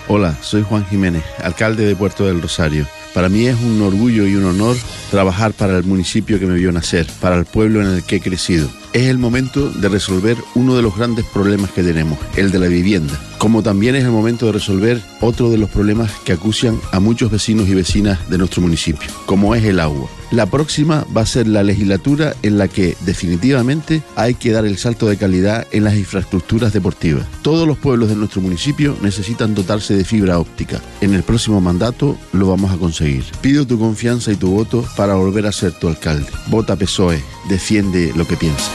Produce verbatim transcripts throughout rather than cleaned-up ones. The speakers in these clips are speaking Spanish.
Hola, soy Juan Jiménez, alcalde de Puerto del Rosario. Para mí es un orgullo y un honor trabajar para el municipio que me vio nacer, para el pueblo en el que he crecido. Es el momento de resolver uno de los grandes problemas que tenemos, el de la vivienda. Como también es el momento de resolver otro de los problemas que acucian a muchos vecinos y vecinas de nuestro municipio, como es el agua. La próxima va a ser la legislatura en la que definitivamente hay que dar el salto de calidad en las infraestructuras deportivas. Todos los pueblos de nuestro municipio necesitan dotarse de fibra óptica. En el próximo mandato lo vamos a conseguir. Pido tu confianza y tu voto para volver a ser tu alcalde. Vota P S O E, defiende lo que piensas.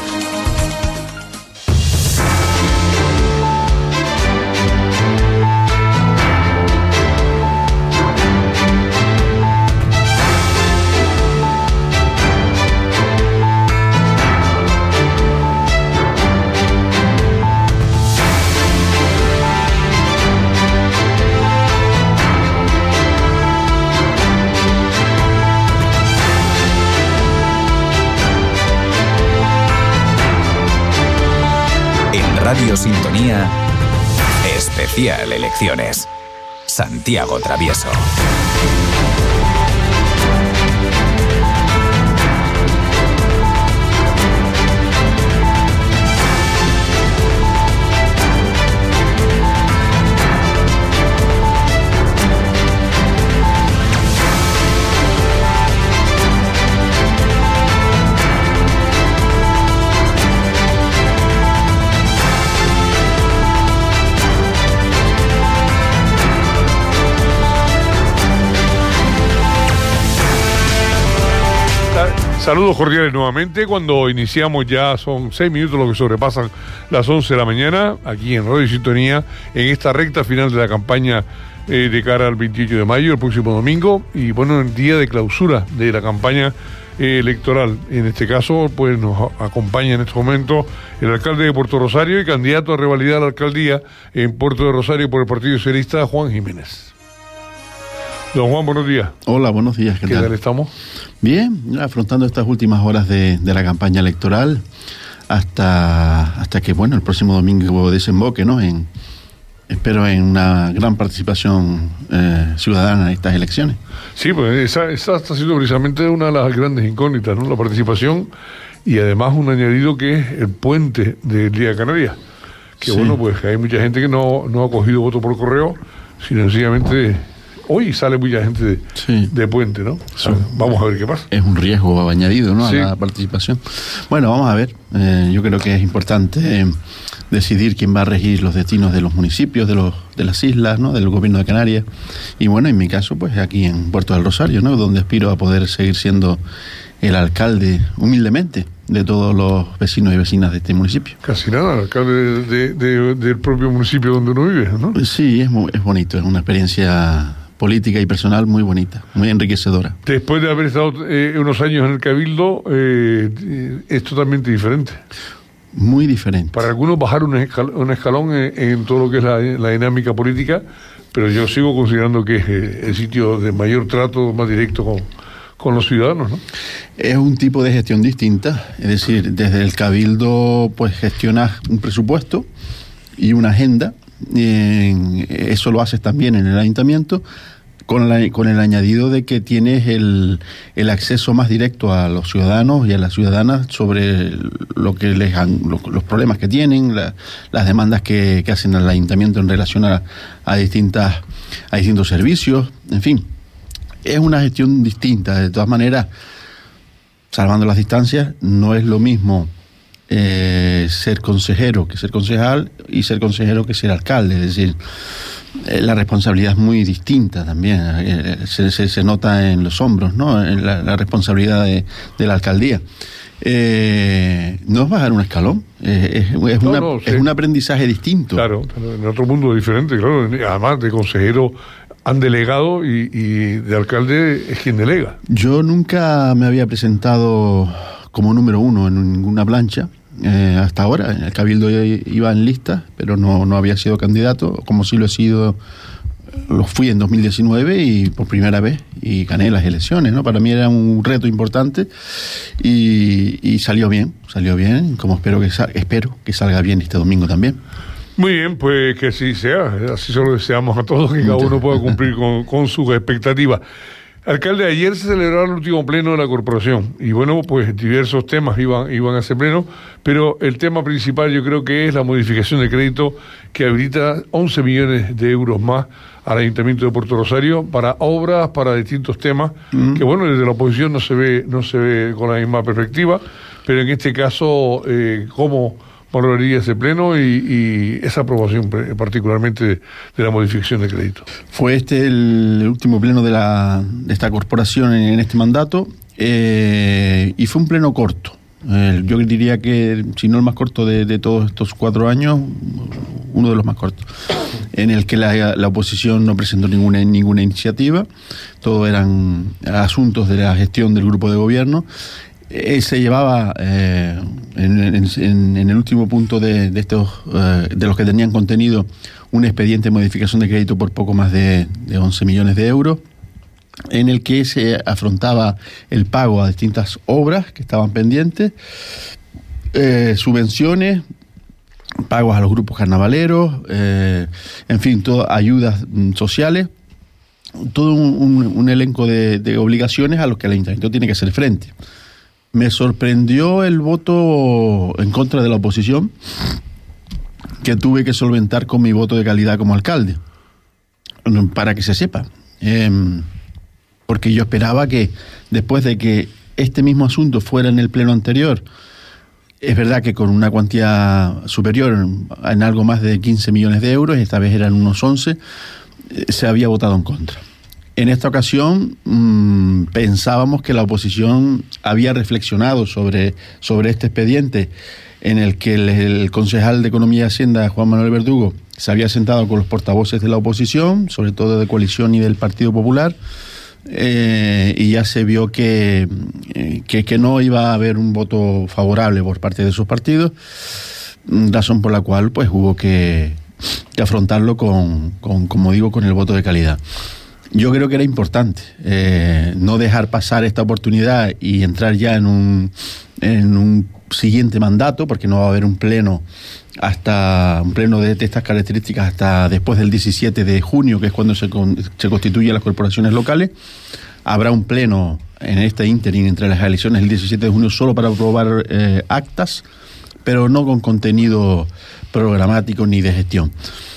Radio Sintonía, especial elecciones. Santiago Travieso. Saludos cordiales nuevamente. Cuando iniciamos ya son seis minutos los que sobrepasan las once de la mañana, aquí en Radio Sintonía, en esta recta final de la campaña eh, de cara al veintiocho de mayo, el próximo domingo, y bueno, el día de clausura de la campaña eh, electoral. En este caso, pues nos acompaña en este momento el alcalde de Puerto Rosario y candidato a revalidar la alcaldía en Puerto de Rosario por el Partido Socialista, Juan Jiménez. Don Juan, buenos días. Hola, buenos días. ¿Qué, ¿Qué tal? tal estamos? Bien, afrontando estas últimas horas de, de la campaña electoral hasta, hasta que, bueno, el próximo domingo desemboque, ¿no? En, espero en una gran participación eh, ciudadana en estas elecciones. Sí, pues esa, esa está siendo precisamente una de las grandes incógnitas, ¿no? La participación y además un añadido que es el puente del Día de Canarias. Que sí. Bueno, pues hay mucha gente que no, no ha cogido voto por correo, sino sencillamente... Hoy sale mucha gente de, sí. de puente, ¿no? Sí. Vamos a ver qué pasa. Es un riesgo añadido, ¿no? Sí. A la participación. Bueno, vamos a ver. Eh, yo creo que es importante eh, decidir quién va a regir los destinos de los municipios, de los de las islas, ¿no? Del gobierno de Canarias. Y bueno, en mi caso, pues aquí en Puerto del Rosario, ¿no? Donde aspiro a poder seguir siendo el alcalde, humildemente, de todos los vecinos y vecinas de este municipio. Casi nada, el alcalde de, de, de, del propio municipio donde uno vive, ¿no? Sí, es, muy, es bonito, es una experiencia política y personal muy bonita, muy enriquecedora. Después de haber estado eh, unos años en el Cabildo, eh, es totalmente diferente. Muy diferente. Para algunos bajar un, escal- un escalón en, en todo lo que es la, la dinámica política, pero yo sigo considerando que es eh, el sitio de mayor trato, más directo con, con los ciudadanos, ¿no? Es un tipo de gestión distinta, es decir, desde el Cabildo pues gestionas un presupuesto y una agenda. Eh, eso lo haces también en el ayuntamiento con, la, con el añadido de que tienes el, el acceso más directo a los ciudadanos y a las ciudadanas sobre lo que les han, lo, los problemas que tienen, la, las demandas que, que hacen al ayuntamiento en relación a, a distintas a distintos servicios, en fin, es una gestión distinta. De todas maneras, salvando las distancias, no es lo mismo Eh, ser consejero que ser concejal y ser consejero que ser alcalde, es decir, eh, la responsabilidad es muy distinta también, eh, se, se, se nota en los hombros, ¿no? En la, la responsabilidad de, de la alcaldía. Eh, no es bajar un escalón, eh, es, es, no, una, no, sí. es un aprendizaje distinto. Claro, en otro mundo diferente, claro, además de consejero han delegado y, y de alcalde es quien delega. Yo nunca me había presentado como número uno en ninguna plancha. Eh, hasta ahora, en el Cabildo iba en lista, pero no, no había sido candidato, como sí lo he sido, lo fui en dos mil diecinueve y por primera vez, y gané las elecciones, ¿no? Para mí era un reto importante y, y salió bien, salió bien, como espero que, sal, espero que salga bien este domingo también. Muy bien, pues que así sea, así se lo deseamos a todos, que cada uno pueda cumplir con, con sus expectativas. Alcalde, ayer se celebró el último pleno de la corporación y bueno, pues diversos temas iban, iban a ese pleno, pero el tema principal yo creo que es la modificación de crédito que habilita once millones de euros más al Ayuntamiento de Puerto Rosario para obras, para distintos temas, mm. que bueno, desde la oposición no se ve, no se ve con la misma perspectiva, pero en este caso, eh, ¿cómo valoraría ese pleno y, y esa aprobación particularmente de, de la modificación de crédito? Fue este el último pleno de, la, de esta corporación en, en este mandato eh, y fue un pleno corto. Eh, yo diría que, si no el más corto de, de todos estos cuatro años, uno de los más cortos, en el que la, la oposición no presentó ninguna, ninguna iniciativa, todo eran asuntos de la gestión del grupo de gobierno. Eh, se llevaba eh, en, en, en el último punto de, de estos eh, de los que tenían contenido un expediente de modificación de crédito por poco más de, de once millones de euros, en el que se afrontaba el pago a distintas obras que estaban pendientes, eh, subvenciones, pagos a los grupos carnavaleros, eh, en fin, todas ayudas mm, sociales, todo un, un, un elenco de, de obligaciones a los que el Ayuntamiento tiene que hacer frente. Me sorprendió el voto en contra de la oposición, que tuve que solventar con mi voto de calidad como alcalde, para que se sepa. Eh, porque yo esperaba que, después de que este mismo asunto fuera en el pleno anterior, es verdad que con una cuantía superior, en algo más de quince millones de euros, esta vez eran unos once, eh, se había votado en contra. En esta ocasión mmm, pensábamos que la oposición había reflexionado sobre, sobre este expediente en el que el, el concejal de Economía y Hacienda, Juan Manuel Verdugo, se había sentado con los portavoces de la oposición, sobre todo de Coalición y del Partido Popular, eh, y ya se vio que, eh, que, que no iba a haber un voto favorable por parte de esos partidos, razón por la cual pues hubo que, que afrontarlo con, con, como digo, con el voto de calidad. Yo creo que era importante eh, no dejar pasar esta oportunidad y entrar ya en un, en un siguiente mandato, porque no va a haber un pleno hasta un pleno de, de estas características hasta después del diecisiete de junio, que es cuando se, con, se constituyen las corporaciones locales. Habrá un pleno en este ínterin entre las elecciones el diecisiete de junio solo para aprobar eh, actas, pero no con contenido programático ni de gestión.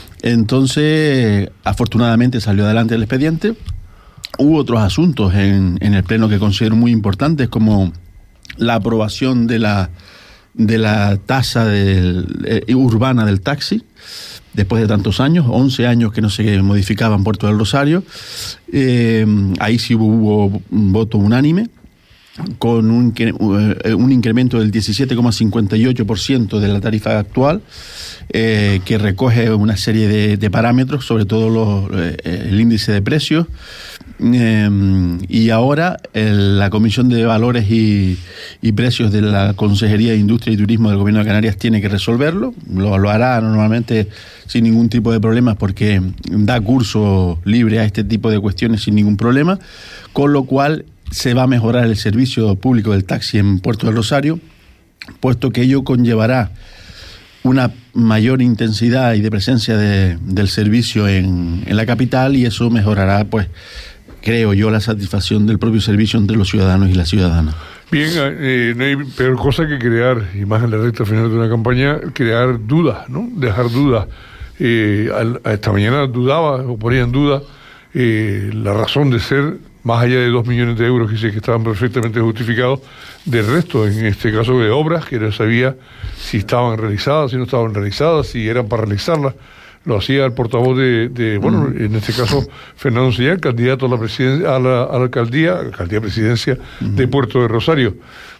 Entonces, afortunadamente salió adelante el expediente. Hubo otros asuntos en, en el pleno que considero muy importantes, como la aprobación de la, de la tasa del, eh, urbana del taxi, después de tantos años, once años que no se modificaba en Puerto del Rosario. Eh, ahí sí hubo, hubo un voto unánime, con un, un incremento del diecisiete coma cincuenta y ocho por ciento de la tarifa actual, eh, que recoge una serie de, de parámetros, sobre todo los, eh, el índice de precios, eh, y ahora el, la Comisión de Valores y, y Precios de la Consejería de Industria y Turismo del Gobierno de Canarias tiene que resolverlo. Lo, lo hará normalmente sin ningún tipo de problema, porque da curso libre a este tipo de cuestiones sin ningún problema, con lo cual se va a mejorar el servicio público del taxi en Puerto del Rosario, puesto que ello conllevará una mayor intensidad y de presencia de, del servicio en, en la capital, y eso mejorará, pues, creo yo, la satisfacción del propio servicio entre los ciudadanos y las ciudadanas. Bien, eh, no hay peor cosa que crear, y más en la recta final de una campaña, crear dudas, ¿no? Dejar dudas. Eh, a, esta mañana dudaba, o ponía en duda, eh, la razón de ser, más allá de dos millones de euros que sí que estaban perfectamente justificados, del resto, en este caso de obras, que no sabía si estaban realizadas, si no estaban realizadas, si eran para realizarlas. Lo hacía el portavoz de, de bueno, uh-huh. en este caso, Fernando Sellán, candidato a la, presiden- a la, a la alcaldía, alcaldía presidencia uh-huh. de Puerto de Rosario.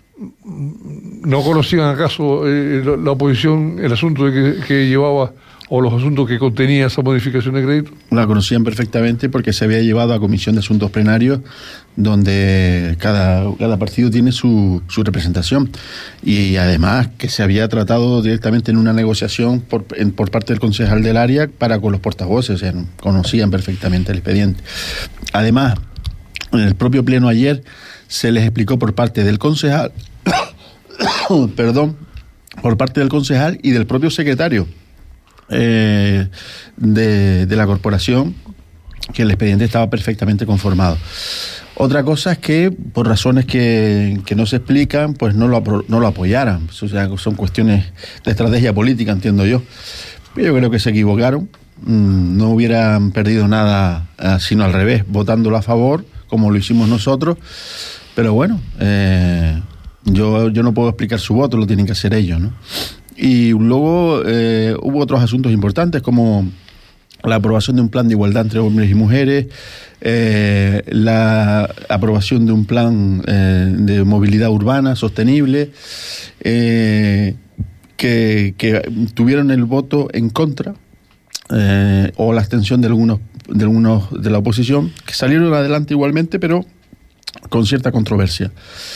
¿No conocían acaso eh, la, la oposición el asunto de que, que llevaba, o los asuntos que contenía esa modificación de crédito? La conocían perfectamente, porque se había llevado a Comisión de Asuntos Plenarios, donde cada, cada partido tiene su, su representación, y además que se había tratado directamente en una negociación por, en, por parte del concejal del área para con los portavoces, o sea, conocían perfectamente el expediente. Además, en el propio pleno ayer se les explicó por parte del concejal, perdón, por parte del concejal y del propio secretario eh, de, de la corporación, que el expediente estaba perfectamente conformado. Otra cosa es que, por razones que, que no se explican, pues no lo, no lo apoyaran. O sea, son cuestiones de estrategia política, entiendo yo. Yo creo que se equivocaron. No hubieran perdido nada, sino al revés, votándolo a favor, como lo hicimos nosotros. Pero bueno, eh, yo, yo no puedo explicar su voto, lo tienen que hacer ellos, ¿no? Y luego eh, hubo otros asuntos importantes, como la aprobación de un plan de igualdad entre hombres y mujeres, eh, la aprobación de un plan eh, de movilidad urbana sostenible, eh, que, que tuvieron el voto en contra, eh, o la abstención de algunos, de algunos de la oposición, que salieron adelante igualmente, pero con cierta controversia.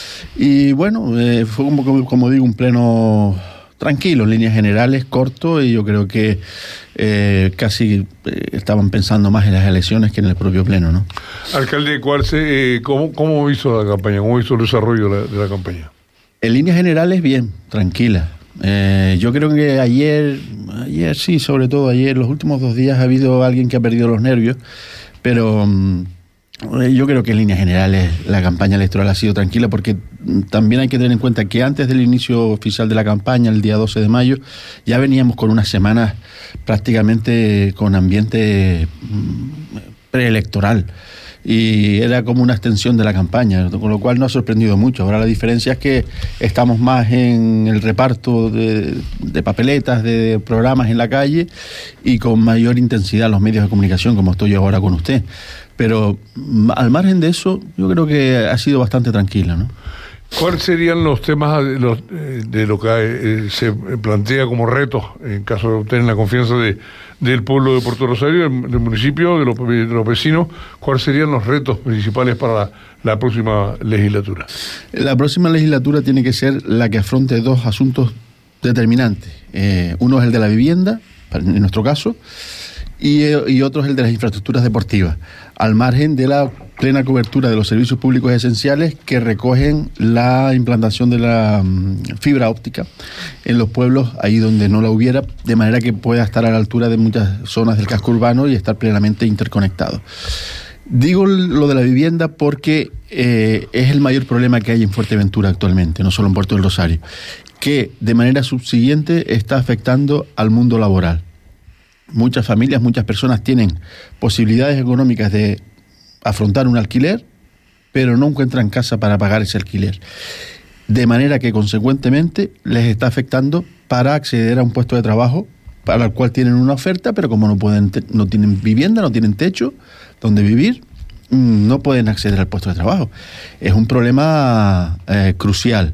Y bueno, eh, fue como, como digo, un pleno tranquilo, en líneas generales, corto, y yo creo que eh, casi eh, estaban pensando más en las elecciones que en el propio pleno, ¿no? Alcalde, ¿cuál se, eh, cómo, ¿cómo hizo la campaña? ¿Cómo hizo el desarrollo de la, de la campaña? En líneas generales, bien, tranquila. Eh, yo creo que ayer, ayer sí, sobre todo ayer, los últimos dos días ha habido alguien que ha perdido los nervios, pero um, yo creo que en líneas generales la campaña electoral ha sido tranquila, porque también hay que tener en cuenta que antes del inicio oficial de la campaña, el día doce de mayo, ya veníamos con unas semanas prácticamente con ambiente preelectoral. Y era como una extensión de la campaña, con lo cual no ha sorprendido mucho. Ahora la diferencia es que estamos más en el reparto de, de papeletas, de programas en la calle, y con mayor intensidad los medios de comunicación, como estoy yo ahora con usted. Pero al margen de eso, yo creo que ha sido bastante tranquila, ¿no? ¿Cuáles serían los temas de, los, de lo que eh, se plantea como retos en caso de obtener la confianza de, del pueblo de Puerto Rosario, del, del municipio, de los, de los vecinos? ¿Cuáles serían los retos principales para la, la próxima legislatura? La próxima legislatura tiene que ser la que afronte dos asuntos determinantes. Eh, uno es el de la vivienda, en nuestro caso, y, y otro es el de las infraestructuras deportivas, al margen de la plena cobertura de los servicios públicos esenciales que recogen la implantación de la um, fibra óptica en los pueblos, ahí donde no la hubiera, de manera que pueda estar a la altura de muchas zonas del casco urbano y estar plenamente interconectado. Digo lo de la vivienda porque eh, es el mayor problema que hay en Fuerteventura actualmente, no solo en Puerto del Rosario, que de manera subsiguiente está afectando al mundo laboral. Muchas familias, muchas personas tienen posibilidades económicas de afrontar un alquiler, pero no encuentran casa para pagar ese alquiler. De manera que, consecuentemente, les está afectando para acceder a un puesto de trabajo para el cual tienen una oferta, pero como no pueden, te- no tienen vivienda, no tienen techo donde vivir, no pueden acceder al puesto de trabajo. Es un problema eh, crucial.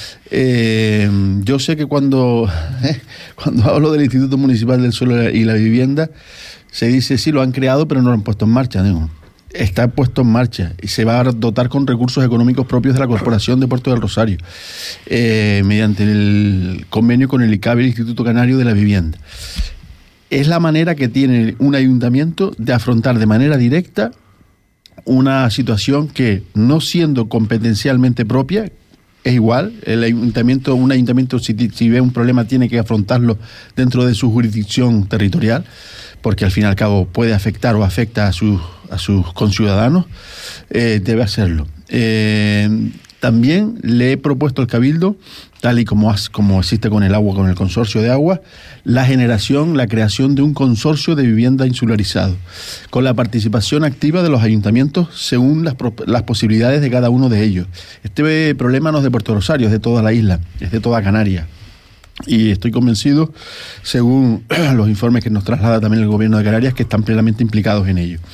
Eh, yo sé que cuando, eh, cuando hablo del Instituto Municipal del Suelo y la Vivienda, se dice, sí, lo han creado, pero no lo han puesto en marcha. Digo, está puesto en marcha y se va a dotar con recursos económicos propios de la Corporación de Puerto del Rosario, eh, mediante el convenio con el I C A B, el Instituto Canario de la Vivienda. Es la manera que tiene un ayuntamiento de afrontar de manera directa una situación que, no siendo competencialmente propia, es igual. El ayuntamiento, un ayuntamiento, si, si ve un problema, tiene que afrontarlo dentro de su jurisdicción territorial, porque al fin y al cabo puede afectar o afecta a sus, a sus conciudadanos, eh, debe hacerlo. Eh, también le he propuesto al Cabildo, tal y como, has, como existe con el agua, con el consorcio de agua, la generación, la creación de un consorcio de vivienda insularizado, con la participación activa de los ayuntamientos según las, las posibilidades de cada uno de ellos. Este problema no es de Puerto Rosario, es de toda la isla, es de toda Canarias. Y estoy convencido, según los informes que nos traslada también el gobierno de Canarias, que están plenamente implicados en ello.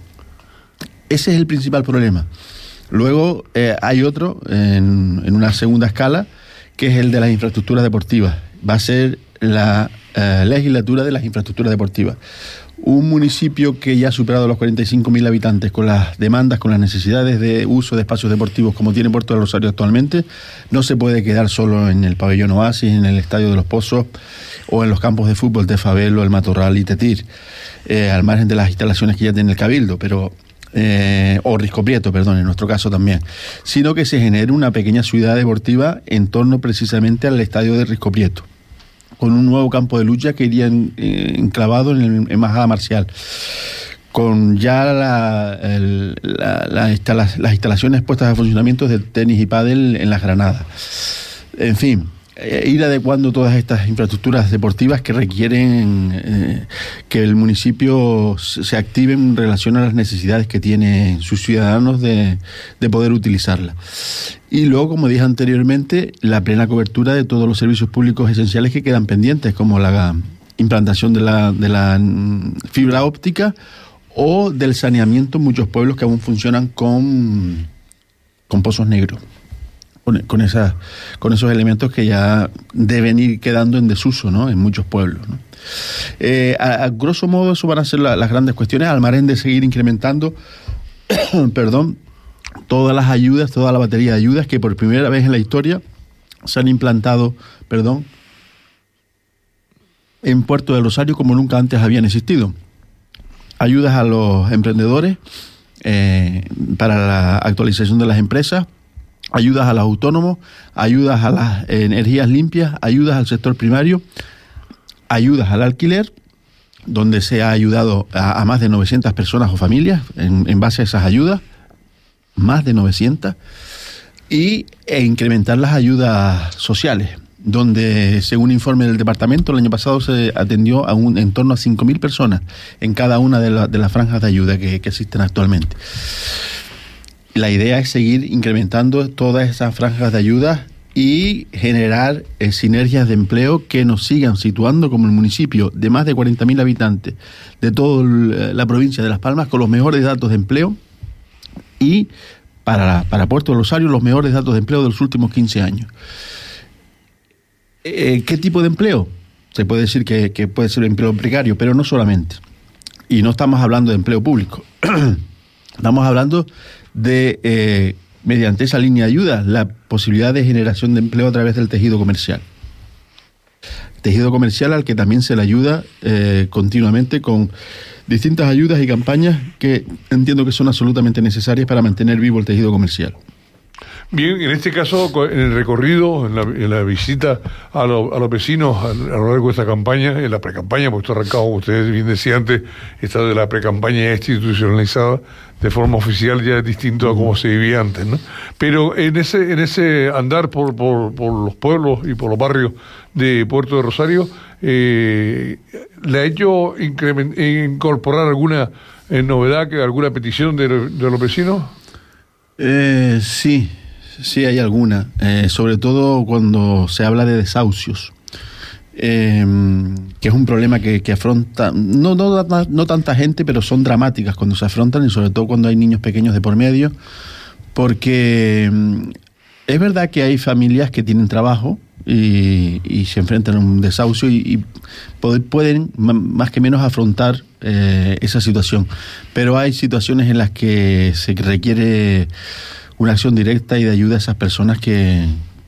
Ese es el principal problema. Luego eh, hay otro, en, en una segunda escala, que es el de las infraestructuras deportivas. Va a ser la eh, legislatura de las infraestructuras deportivas. Un municipio que ya ha superado los cuarenta y cinco mil habitantes, con las demandas, con las necesidades de uso de espacios deportivos como tiene Puerto del Rosario actualmente, no se puede quedar solo en el pabellón Oasis, en el Estadio de los Pozos o en los campos de fútbol de Fabelo, El Matorral y Tetir, eh, al margen de las instalaciones que ya tiene el Cabildo, pero Eh, o Risco Prieto, perdón, en nuestro caso también, sino que se genere una pequeña ciudad deportiva en torno precisamente al estadio de Risco Prieto, con un nuevo campo de lucha que iría en, eh, enclavado en, el, en Majada Marcial, con ya la, el, la, la instala, las instalaciones puestas a funcionamiento de tenis y pádel en las Granadas. En fin, eh, ir adecuando todas estas infraestructuras deportivas que requieren eh, que el municipio se active en relación a las necesidades que tienen sus ciudadanos de, de poder utilizarla. Y luego, como dije anteriormente, la plena cobertura de todos los servicios públicos esenciales que quedan pendientes, como la implantación de la, de la fibra óptica o del saneamiento en muchos pueblos que aún funcionan con, con pozos negros, con, con, esas, con esos elementos que ya deben ir quedando en desuso, ¿no?, en muchos pueblos, ¿no? Eh, a, a grosso modo, eso van a ser la, las grandes cuestiones, al margen de seguir incrementando perdón, todas las ayudas, toda la batería de ayudas que por primera vez en la historia se han implantado, perdón, en Puerto del Rosario como nunca antes habían existido. Ayudas a los emprendedores eh, para la actualización de las empresas, ayudas a los autónomos, ayudas a las energías limpias, ayudas al sector primario, ayudas al alquiler, donde se ha ayudado a, a más de novecientas personas o familias en, en base a esas ayudas, más de novecientas, y e incrementar las ayudas sociales, donde, según informe del departamento, el año pasado se atendió a un, en torno a cinco mil personas en cada una de, la, de las franjas de ayuda que, que existen actualmente. La idea es seguir incrementando todas esas franjas de ayuda y generar eh, sinergias de empleo que nos sigan situando como el municipio de más de cuarenta mil habitantes de toda la provincia de Las Palmas con los mejores datos de empleo, y para, para Puerto del Rosario los mejores datos de empleo de los últimos quince años. Eh, ¿Qué tipo de empleo? Se puede decir que, que puede ser empleo precario, pero no solamente. Y no estamos hablando de empleo público. Estamos hablando de, eh, mediante esa línea de ayuda, la posibilidad de generación de empleo a través del tejido comercial. Tejido comercial al que también se le ayuda eh, continuamente con distintas ayudas y campañas que entiendo que son absolutamente necesarias para mantener vivo el tejido comercial. Bien, en este caso, en el recorrido, en la, en la visita a, lo, a los vecinos a, a lo largo de esta campaña, en la precampaña, porque esto arrancado, como ustedes bien decían antes, está de la precampaña ya institucionalizada, de forma oficial ya es distinto a como se vivía antes, ¿no? Pero en ese en ese andar por, por, por los pueblos y por los barrios de Puerto de Rosario, eh, ¿le ha hecho incorporar alguna eh, novedad, que alguna petición de, de los vecinos? Eh, sí. Sí, hay alguna, eh, sobre todo cuando se habla de desahucios, eh, que es un problema que, que afronta, no, no, no tanta gente, pero son dramáticas cuando se afrontan, y sobre todo cuando hay niños pequeños de por medio, porque es verdad que hay familias que tienen trabajo y, y se enfrentan a un desahucio y, y pueden más que menos afrontar eh, esa situación, pero hay situaciones en las que se requiere una acción directa y de ayuda a esas personas que,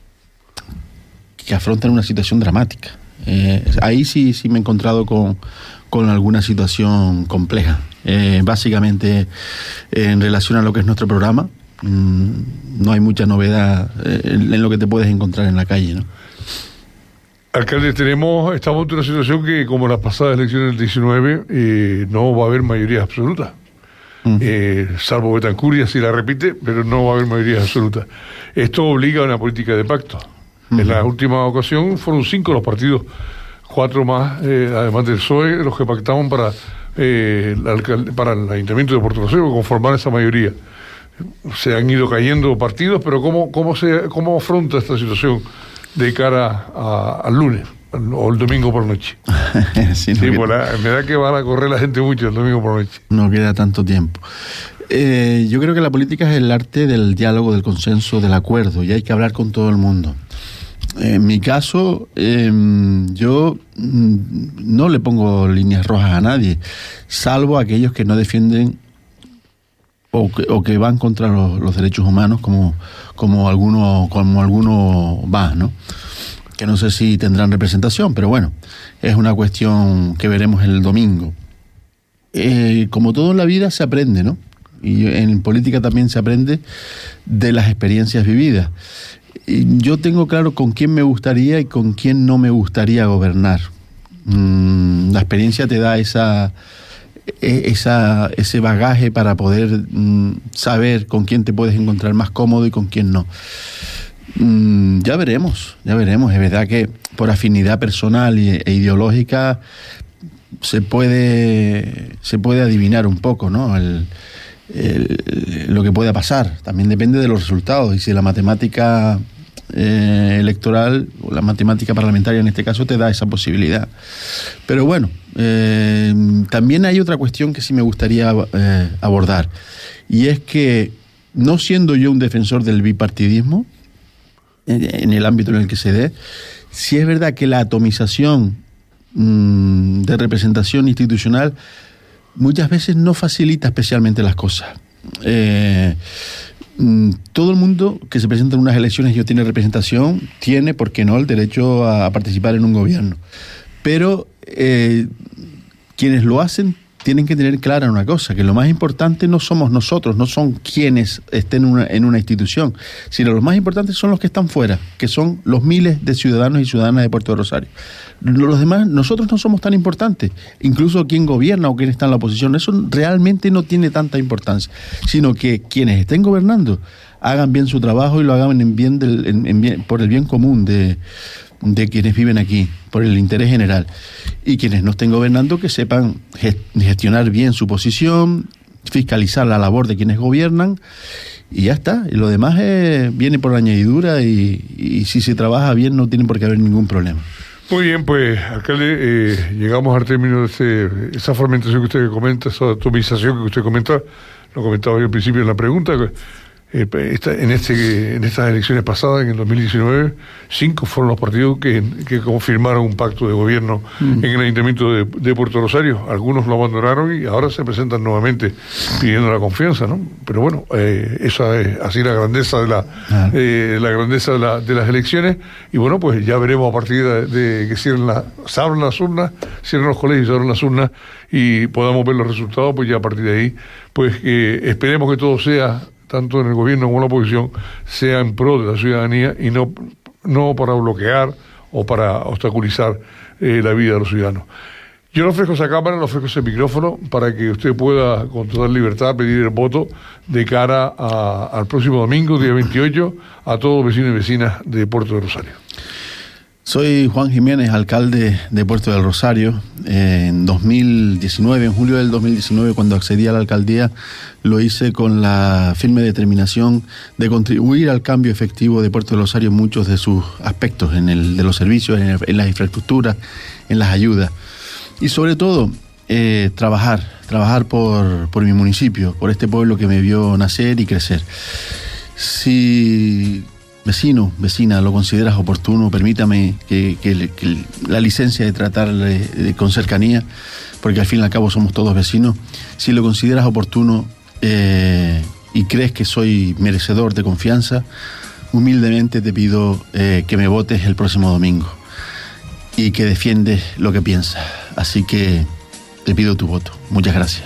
que afrontan una situación dramática. Eh, ahí sí, sí me he encontrado con, con alguna situación compleja. Eh, básicamente, eh, en relación a lo que es nuestro programa, mmm, no hay mucha novedad eh, en, en lo que te puedes encontrar en la calle, ¿no? Alcalde, tenemos, estamos en una situación que, como las pasadas elecciones del diecinueve, eh, no va a haber mayoría absoluta. Uh-huh. Eh, salvo Betancur, si la repite, pero no va a haber mayoría absoluta. Esto obliga a una política de pacto. Uh-huh. En la última ocasión fueron cinco los partidos, cuatro más, eh, además del P S O E, los que pactaban para, eh, el alcalde, para el Ayuntamiento de Puerto Rosario conformar esa mayoría. Se han ido cayendo partidos, pero ¿cómo, cómo, se, cómo afronta esta situación de cara a, al lunes o el domingo por noche? sí, no sí, por la, me da que van a correr la gente mucho el domingo por noche. No queda tanto tiempo. Eh, yo creo que la política es el arte del diálogo, del consenso, del acuerdo, y hay que hablar con todo el mundo. En mi caso, eh, yo no le pongo líneas rojas a nadie, salvo a aquellos que no defienden o que, o que van contra los, los derechos humanos, como, como alguno, como alguno va, ¿no? Que no sé si tendrán representación, pero bueno, es una cuestión que veremos el domingo. Eh, como todo en la vida se aprende, ¿no? Y en política también se aprende de las experiencias vividas. yo tengo claro con quién me gustaría y con quién no me gustaría gobernar. Mm, la experiencia te da esa, esa, ese bagaje para poder mm, saber con quién te puedes encontrar más cómodo y con quién no. Mm, ya veremos, ya veremos. Es verdad que por afinidad personal e, e ideológica se puede, se puede adivinar un poco, ¿no? El, el, lo que pueda pasar. También depende de los resultados. Y si la matemática eh, electoral, o la matemática parlamentaria en este caso, te da esa posibilidad. Pero bueno, eh, también hay otra cuestión que sí me gustaría eh, abordar. Y es que, no siendo yo un defensor del bipartidismo, en el ámbito en el que se dé, si es verdad que la atomización mmm, de representación institucional muchas veces no facilita especialmente las cosas. Eh, mmm, todo el mundo que se presenta en unas elecciones y no tiene representación tiene, ¿por qué no?, el derecho a participar en un gobierno. Pero eh, quienes lo hacen tienen que tener clara una cosa, que lo más importante no somos nosotros, no son quienes estén en una, en una institución, sino los más importantes son los que están fuera, que son los miles de ciudadanos y ciudadanas de Puerto de Rosario. Los demás, nosotros no somos tan importantes, incluso quién gobierna o quién está en la oposición, eso realmente no tiene tanta importancia, sino que quienes estén gobernando hagan bien su trabajo y lo hagan en bien del, en, en bien, por el bien común de... de quienes viven aquí, por el interés general. Y quienes no estén gobernando, que sepan gestionar bien su posición, fiscalizar la labor de quienes gobiernan, y ya está. Y lo demás es, viene por añadidura, y, y si se trabaja bien no tiene por qué haber ningún problema. Muy bien, pues, alcalde, eh, llegamos al término de este, esa fragmentación que usted comenta, esa atomización que usted comenta, lo comentaba yo al principio en la pregunta. Eh, esta, en, este, en estas elecciones pasadas, en el dos mil diecinueve, cinco fueron los partidos que, que confirmaron un pacto de gobierno mm. en el Ayuntamiento de, de Puerto Rosario. Algunos lo abandonaron y ahora se presentan nuevamente pidiendo la confianza, ¿no? Pero bueno, eh, esa es así la grandeza de la, ah. eh, la grandeza de, la, de las elecciones. Y bueno, pues ya veremos a partir de, de que cierren la, se abran las urnas, cierren los colegios, se abran las urnas y podamos ver los resultados, pues ya a partir de ahí, pues eh, esperemos que todo sea, tanto en el gobierno como en la oposición, sea en pro de la ciudadanía y no, no para bloquear o para obstaculizar eh, la vida de los ciudadanos. Yo le ofrezco esa cámara, le ofrezco ese micrófono para que usted pueda con toda libertad pedir el voto de cara a, al próximo domingo, día veintiocho, a todos los vecinos y vecinas de Puerto de Rosario. Soy Juan Jiménez, alcalde de Puerto del Rosario. En dos mil diecinueve, en julio del dos mil diecinueve, cuando accedí a la alcaldía, lo hice con la firme determinación de contribuir al cambio efectivo de Puerto del Rosario en muchos de sus aspectos, en el de los servicios, en, el, en las infraestructuras, en las ayudas. Y sobre todo, eh, trabajar, trabajar por, por mi municipio, por este pueblo que me vio nacer y crecer. Si... Vecino, vecina, lo consideras oportuno, permítame que, que, que la licencia de tratarle de, con cercanía, porque al fin y al cabo somos todos vecinos. Si lo consideras oportuno eh, y crees que soy merecedor de confianza, humildemente te pido eh, que me votes el próximo domingo y que defiendes lo que piensas. Así que te pido tu voto. Muchas gracias.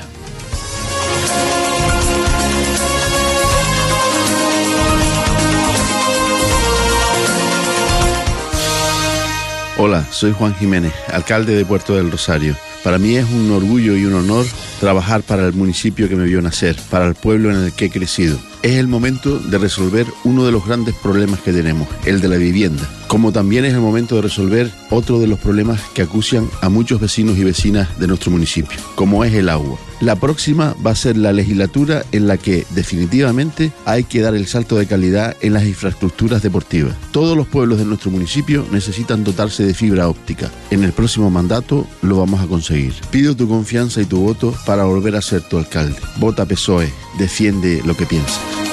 Hola, soy Juan Jiménez, alcalde de Puerto del Rosario. Para mí es un orgullo y un honor trabajar para el municipio que me vio nacer, para el pueblo en el que he crecido. Es el momento de resolver uno de los grandes problemas que tenemos, el de la vivienda. Como también es el momento de resolver otro de los problemas que acucian a muchos vecinos y vecinas de nuestro municipio, como es el agua. La próxima va a ser la legislatura en la que definitivamente hay que dar el salto de calidad en las infraestructuras deportivas. Todos los pueblos de nuestro municipio necesitan dotarse de fibra óptica. En el próximo mandato lo vamos a conseguir. Pido tu confianza y tu voto para volver a ser tu alcalde. Vota P S O E, defiende lo que piensas.